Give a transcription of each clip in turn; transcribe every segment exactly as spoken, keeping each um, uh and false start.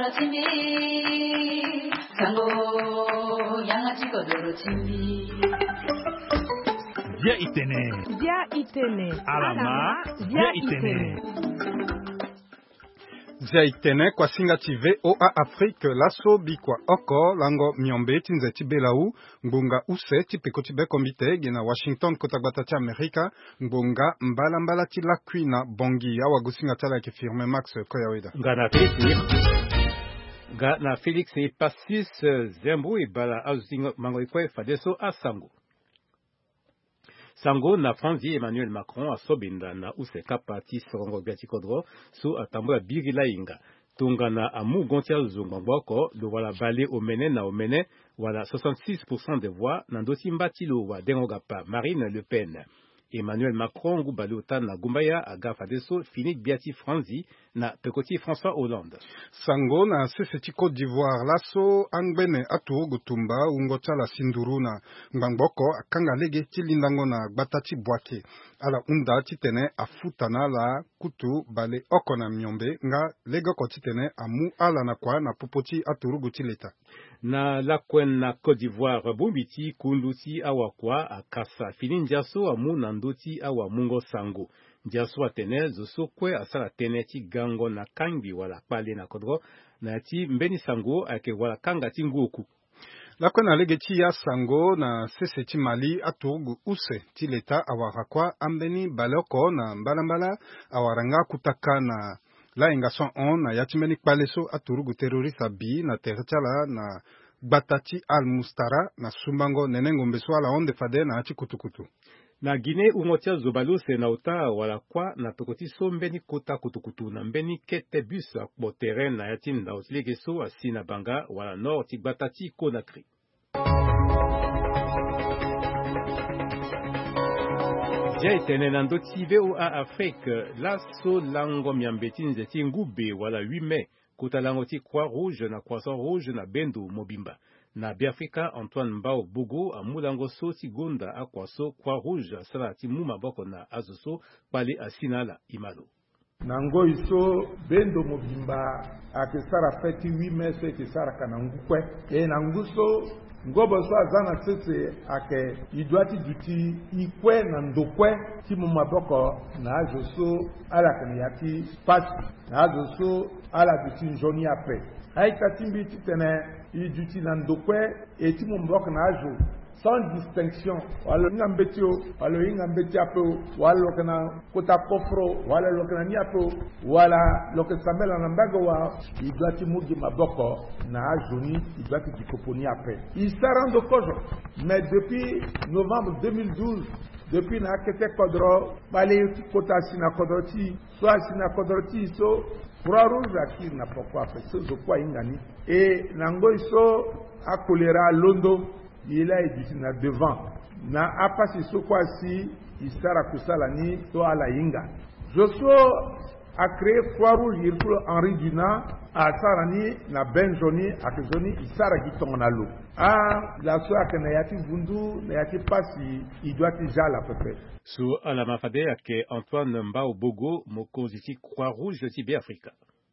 chimbi sango yangachi kodoro chimbi Via itene Via itene Alama Via itene Via itene kwa singa tive o a Afrique laso bikwa oko lango miombe tinze tibelau mbunga use tipeko tibe komite gena Washington kotagbata ti Amerika mbunga mbala mbala ti lakwi na bongi awa gusinga tala ke firme Max Koyaweda ngana Felix ngana Felix e passis zembu e bala azusinga mango ikwe fadeso asango Sango na Franzi Emmanuel Macron asobinda na useka parti sorongo biatikodro su atambola birila inga. Tunga na amu gontia zungwamboko do wala bale omene na omene wala soixante-six pour cent des voix nandoti mbatilo wa dengogapa Marine Le Pen. Emmanuel Macron gubalota na gumbaya agafa deso finik biati Franzi na pekoti François Hollande. Sango na seseti Côte d'Ivoire laso angbene atu gutumba ungota la sinduruna ngbangoko akanga lege tilindango na gbatati bwake ala unda titene afutana la kutu bale okona myombe nga lege ko titene amu ala na kwa na popoti aturugu tileta na lakwen na Côte d'Ivoire bumbiti kunduti awakwa akasa fini njaso amu na ndoti awa mungo sango njaso atene zoso kwe asala tene ti gango na kangi wala pale na kodro na ti mbeni sango ake wala kanga ti nguoku lakwen na lege ti ya sango na sese ti Mali aturugu use ti leta awarakwa ambeni baloko na mbalambala awaranga kutaka na la ingason on na yatimeni kpaleso aturugu terroriste abi na tertiala na gbatati al-Mustara na sumbango nenengo mbeso ala onde fade na ati kutukutu. Na Guinée umotia zobalose na uta wala kwa na pekoti so mbeni kota kutukutu na mbeni kete bus akbo terrain na yatin na oslegeso asina banga wala nord ti gbatati Conakry. Via itene na ndoti V O A Afrique laso lango miambeti nzeti ngube wala huit mai kota lango ti Croix Rouge na Croissant Rouge na Bendo Mobimba. Na Biafrika Antoine Mbao Bogo amulango so ti gonda akwaso Croix Rouge sala ti muma boko na azoso pale asinala imalo. Nango iso Bendo Mobimba akisara feti huit mai so akisara kanangukwe e nanguso ngobo so azana tete ake idwati duti ikwe na ndokwe ti muma boko na azoso ala kaniyati pasi na azoso ala duti njoni ape haika timbi titene iduti na ndokwe e ti muma boko na azo sans distinction wala nga mbetio wala nga mbeti apo wala lokana kota kofro wala lokana ni apo wala lokana samela na mbago wa idwati mugi maboko na ajoni idwati dikoponi ape isarando kojo mais depuis novembre deux mille douze depuis na kete kodro bale kota sina kodroti so sina kodroti so Croix Rouge akiri na pokwa ape so zo kwa ingani e nango iso akolera londo il a été na devant na apasi sokwa si isara kusala ni to ala inga Joso a créé Croix Rouge il faut Henri Duna a sarani na benjoni akizoni isara gitonalo a la so akena yati vundu na yati pasi idwati jala pepe su ala mafade ake Antoine Mbao Bogo mokoziti Croix Rouge ti Afrika.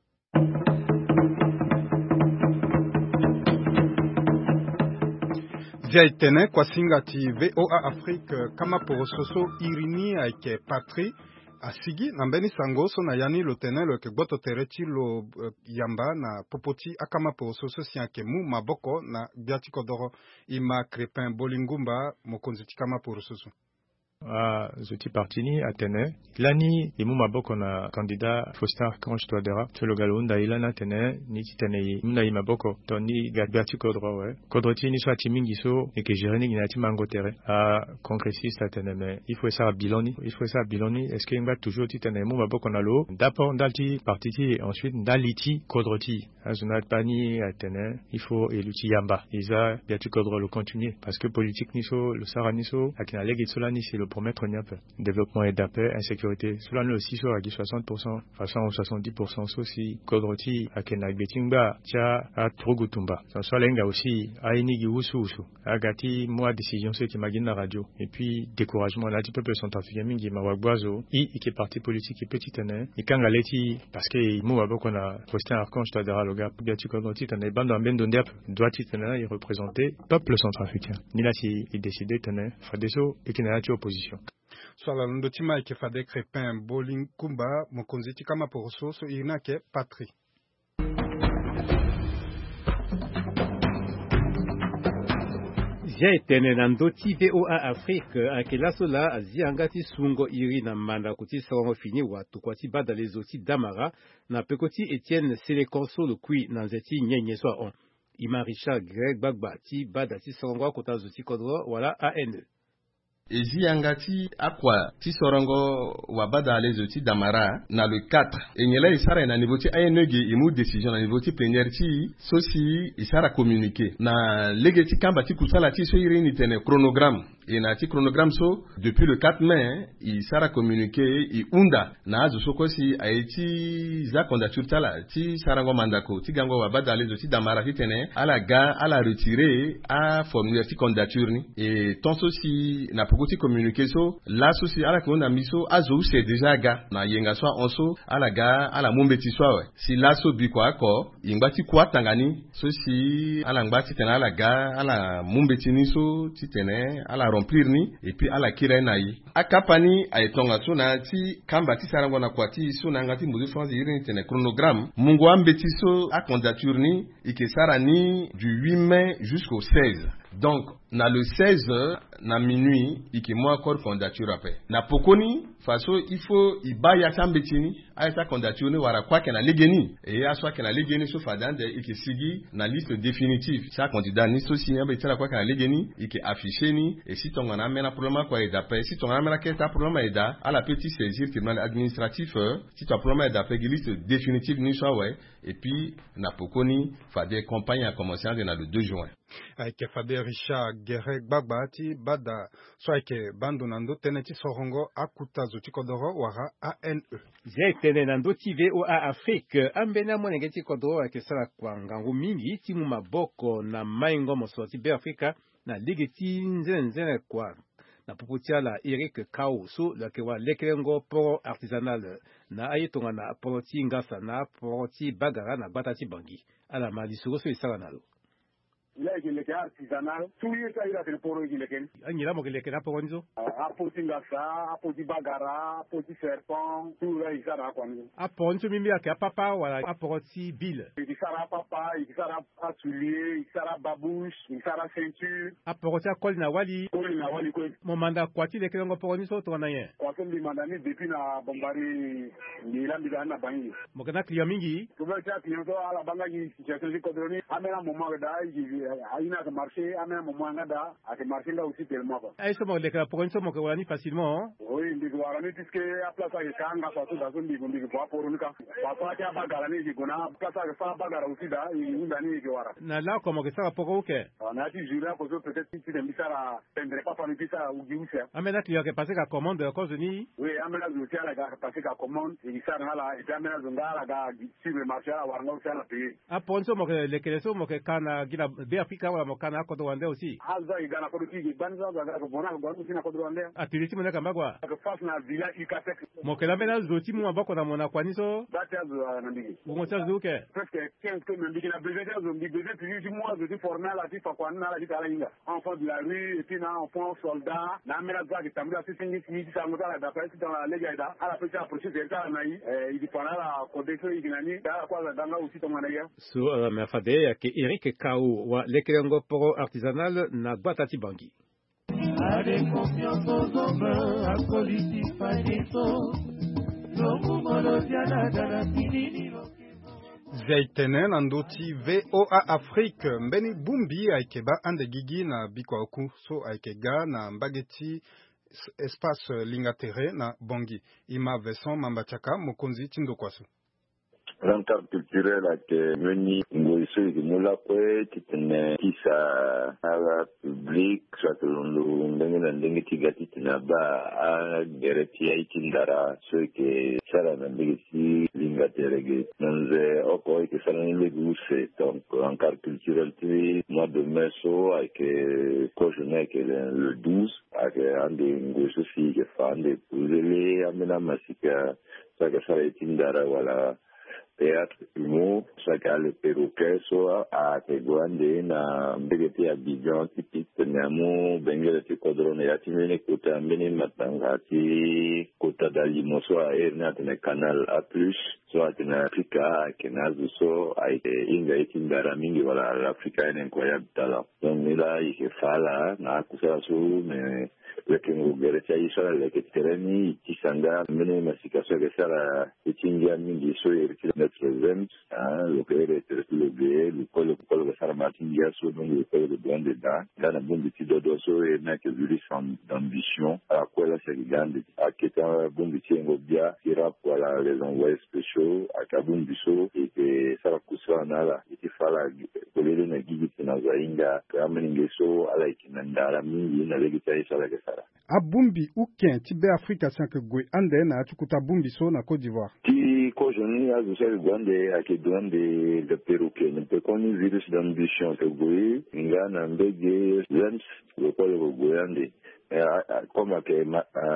Via itene kwa singa ti V O A Afrique kama porososo irini aike patri asigi na mbeni sango so na yani lotene lo ke gboto tereti lo uh, yamba na popoti akama porososo sianke mu maboko na biati kodoro ima Crépin Bolingumba mokonziti kama porososo. a zoti partini atene lani imu maboko na candidat Faustin Archange Touadéra tologalunda ilana tene ni tene muna imaboko toni gabati kodro we kodroti ni swati mingi so et que jireni ni ati mangotere a congressiste atene mais il faut ça biloni il faut ça biloni est-ce qu'il va toujours tene mu maboko na lo d'abord dalti partiti ensuite daliti kodroti azuna pani atene il faut eluti yamba isa biati kodro le continuer parce que politique ni so le sarani so akina legi solani c'est le pour mettre Niap. Développement et d'appel, insécurité. Cela nous aussi sur à soixante pour cent, façon soixante-dix pour cent aussi. Kodroti, à Kenak Betingba, Tia, à Trogutumba. Ça soit l'enga aussi, à Inigi Usu Usu. À Gati, moi, décision, c'est qui m'a la radio. Et puis, découragement, là, du peuple centrafricain, Mingi, Mawagwazo, I, qui est parti politique et petit, né. Et quand Galeti, parce que, moi, qu'on a posté un archange, toi, derrière le gars, Gati Kodroti, t'en es bande en ben d'Ondiap, doit-il tenir, il représenter, peuple centrafricain. Ni là, il décidait, tenir, Fadeso, et qui n'a pas opposition. Swala Londotima ike Fadek Repin Bowling Kumba Mokonziti kama poroso so inake Patri. Zia etene na ndoti V O A Afrique akela sola aziangati sungo iri na manda kuti songo fini watu kwati bada lezoti damara na pekoti Etienne Selekonso le kui na nzeti nyenye swa on. Ima Richard Greg Bagbati bada ti songo kota zoti kodro wala A N E. Ezi angati akwa ti sorongo wabada lezoti damara na le quatre enyela isara na niveau ti A N E ge imu décision na niveau ti plénière ti sosi isara communiquer na legeti kamba ti kusala ti so irini tene chronogramme et na ti chronogramme so depuis le quatre mai isara communiquer i unda na azo sokosi aiti za candidature tala ti sarango mandako ti gango wabada lezoti damara ti tene ala ga ala retirer a formulaire ti candidature ni et ton sosi na pokoti communiquer so la sosi ala ko na miso azo c'est déjà ga na yenga so onso ala ga ala mombeti so we si la so bi kwa ko ingba ti kwa tangani so si ala ngba ti tena ala ga ala mombeti ni so ti tene ala remplir ni et puis ala kira na yi akapani aitonga so na ti kamba ti sarango na kwa ti so na ngati muzi France yiri tene chronogramme mungu ambeti so a candidature ni ike sara ni du huit mai jusqu'au seize. Donc, na le seize, na minuit, iki mo encore candidature après. Na pokoni, faso, il faut, i ba ya chambetini, a sa candidature ni wara kwa kena legeni. Et ya soit kena legeni so fadande, iki sigi, na liste définitive. Sa candidat ni so signé, be tira kwa kena legeni, iki affiché ni, et si ton ngana mena problème kwa eda pe, si ton ngana mena kesta problème eda, a la petit saisir tribunal administratif, si ton problème eda pe, liste définitive ni so ouais, et puis, na pokoni, fade campagne a commencé na le deux juin. Aike Fade Richard Gerek Bagbati bada so aike bandu nando teneti sorongo akuta zoti kodoro wara A N E. Zia etene nando ti V O A Afrique ambena monenge ti kodoro ake sala kwa ngangu mingi ti mu maboko na maingo mosoti be Afrika na ligeti nzene nzene kwa na puputia la Eric Kao so la kewa lekelengo poro artisanal na ayetonga na poroti ngasa na poroti bagara na batati bangi ala mali so so isala nalo. Il a été artisanal, tout le monde a été pour lui. Il y a beaucoup de gens pour nous. À Potingasa, à Potibagara, à Potiserpent, tout le monde a été. À Pontu Mimi à papa ou à Poti Bill. Il sera papa, il sera soulier, il sera babouche, il sera ceinture. À Poti à Kol Nawali. Kol Nawali quoi. Mon mandat quoi tu l'écris encore pour nous autres on a rien. Quoi que le mandat depuis na bombardé, il a mis dans la banque. Mon canal client mingi. Tu veux dire client à la banque qui situation de coordonner, amène un moment d'ailleurs. Aïna a marché, à même moment là, a marché là aussi tellement. Ah, ça m'a déclaré pour une somme que vous facilement. Oui, il dit que voilà, puisque à place à Kanga, ça se donne des gondis pour pour nous. Papa qui a bagarré, il dit qu'on a place à faire bagarre aussi là, il nous donne que voilà. Na là comment que ça va pour OK. On a dit juré que peut-être si tu ne ça la prendrait pas par le ça ou Giusia. Ah mais là tu as passé la commande de cause ni. Oui, amena zotia la ga passé la commande, il ça là et amena zonga la ga sur le marché à warno ça la payer. Ah pour une somme que les que somme que kana gila be Afrika wala mokana ko do wande aussi. Alza igana ko ti banza ga ko bona ko sina ko do wande. Atiliti mona kambagwa. Ko face na villa ikatek. Mokela mena zoti mu abako na mona kwaniso. Data zo na ndigi. Bongo cha zuke. Presque quinze que me ndigi na besoin de zo ndigi besoin plus du mois de former la ti fa kwana la ti kala inga. Enfant de la rue et puis na enfant soldat na mena za ki tambula si singi si sa mo la da presse dans la lega ida. Ala pe cha approcher de ça na yi. Eh il dipana la codeso ignani da kwa da nga aussi to mona ya. So me fade ke Eric Kao wa lekelengo poro artisanal na Batati Bangi. Zaitenen andoti V O A Afrique mbeni bumbi aikeba ande gigi na bikwaku so aikega na mbageti espace lingatere na Bangi ima Vincent Mambachaka mokonzi tindokwaso. l'encart culturel ake meni ngoiso ikimula kwe titene kisa ala public soit londo ndenge na ndenge tigati tinaba a gereti ya itindara so ke sara na ndenge si linga terege nze oko ike sara ni guse donc l'encart culturel ti mois de mai so ake kojone ke le douze ake ande ngoiso si ke fande puzele amena masika ça que ça itindara wala théâtre humour ça que le perroquet soit à Tegwande na mbegeti ya Bijan typique tenamo bengele ti kodrone ya timene kota mbene matanga ti kota dali moso a erna tene canal A plus soit tene Africa kenazu so a inga itindara mingi wala l'Africa en incroyable talent donc là il que fala na kusala so mais lekengo gereti ya isala leke tereni tisanga mbene masikaswa ke sala itingia mingi so yeriti present le père était le bé le col le col de Sarmatin hier sur donc le père de blanc dedans dans un bon petit dodo so et n'a que vu sans d'ambition à quoi là c'est grande à qui est un bon petit ngobia qui rap voilà les envoyés spéciaux à Kabun biso et que ça va courir na là il fala kolele na gigi na zainga kama ningeso ala ikinandara mingi na legita isala ke sala abumbi uken tibe Afrika sanke gwe ande na tukuta bumbi so na Côte d'Ivoire ti ko joni azu se gwande ake gwande de perroquet ne peut qu'on virus d'ambition que gwe ngana mbege lens le pole go gwande comme que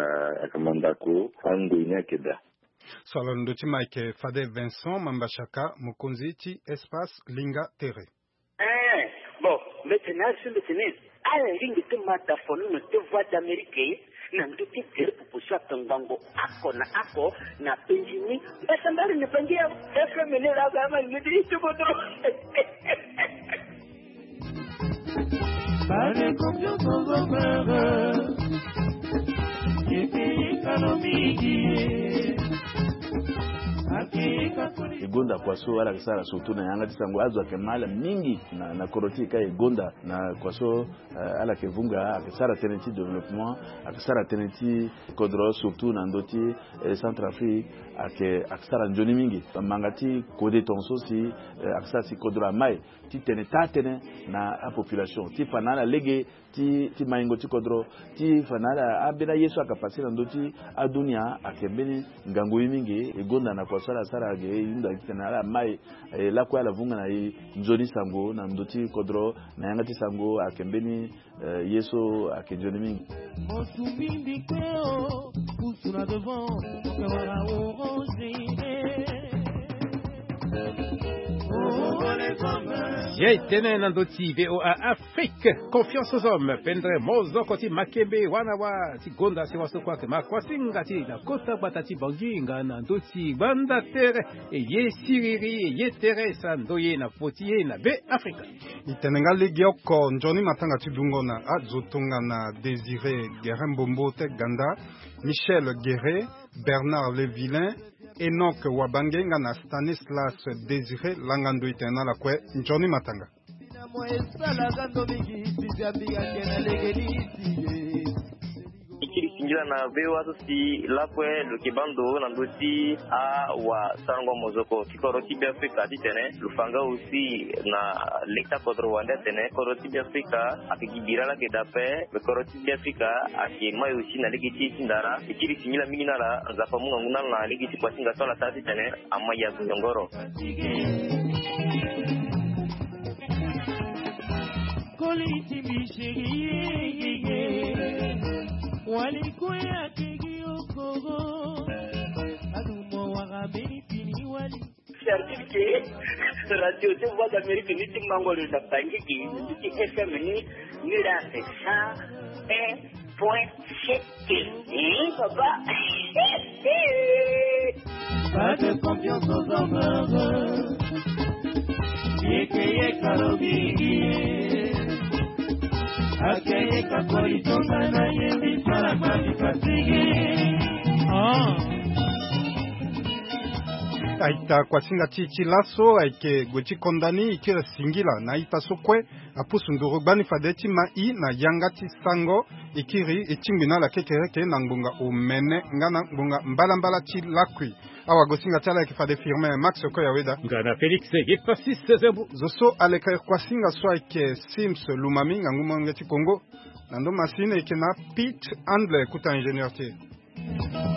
akamandako ango inakeda salon de Timaike Fade Vincent Mambashaka Mukonzi ti espace Linga Terre eh bon maintenant sur le tennis à la ligne de mataphone ne te voix d'Amérique na nduti tere pupushwa tangango ako na ako na penjini basa mbali ni pangia efe menera kama nidiri tukoto Pare kopyo tozo mera Yepe economique Igonda kwaso wala kisara sotuna yanga tisango azo akemala mingi na na koroti ka igonda na kwaso uh, ala kevunga akisara teneti development akisara teneti kodro surtout na ndoti eh, Centrafrique ake akisara njoni mingi mangati kode tonso si uh, akisara si kodro mai ti teneta tene na a population ti fanala lege ti ti maingo ti kodro ti fanala abena yesu akapasi na ndoti adunia akebeni ngango mingi igonda na kwaso ala sara ge inda kitana mai eh, la kwa la vunga na i njoni sango na ndoti kodro na yanga ti sango akembeni eh, yeso akenjoni mingi Motumindi kweo kusuna devant kawara orange J'ai tenu nandoti V O A Afrique. Confiance aux hommes. Pendre mozo koti makembe wanawa ti gonda se waso kwa ke makwasinga ti na kota batati banginga nandoti banda terre e ye siriri e ye teresa ndoye na fotiye na be Afrika. Itenenga ligioko njoni matanga ti dungo na azotunga na Désiré Guérin Bombo te ganda Michel Guéré Bernard Levillain Enoch Wabangenga na Stanislas Désiré Langando itena la kwe njoni matanga ikiri sinjila na vewa sosi lakwe lukibando na ndoti a wa sango mozoko kikoroti bi Afrika ditene lufanga aussi na lekta kodro wanda tene koroti bi Afrika akigibira la kedape koroti bi Afrika akimai aussi na legiti sindara ikiri sinjila mingi nala zafa munga nguna na legiti kwa singa tola tati tene amaya kunyongoro Koliti bishiri walikuya kigiokoro adumo wagabeni pini wali certifié radio de voix d'Amérique ni timangolo da pangiki ni F M ni ni la cent un point sept eh papa pas de confiance aux hommes yeke karobigi akeye kakori tongana yendi para mami kasigi ah aita kwasinga chichi laso aike gwechi kondani ikira singila na ita sokwe apusu nduru bani fadeti mai na yangati sango ikiri ichimbina la kekereke na ngbunga umene ngana ngbunga mbala mbala chi lakwi awa gosinga tala ki fade firme Max Koyaweda ngana Felix Gepassis Zebu zoso aleka kwasinga swa ke Sims Lumami nguma ngati Congo nando masine ke na Pete Andle kuta ingénieur te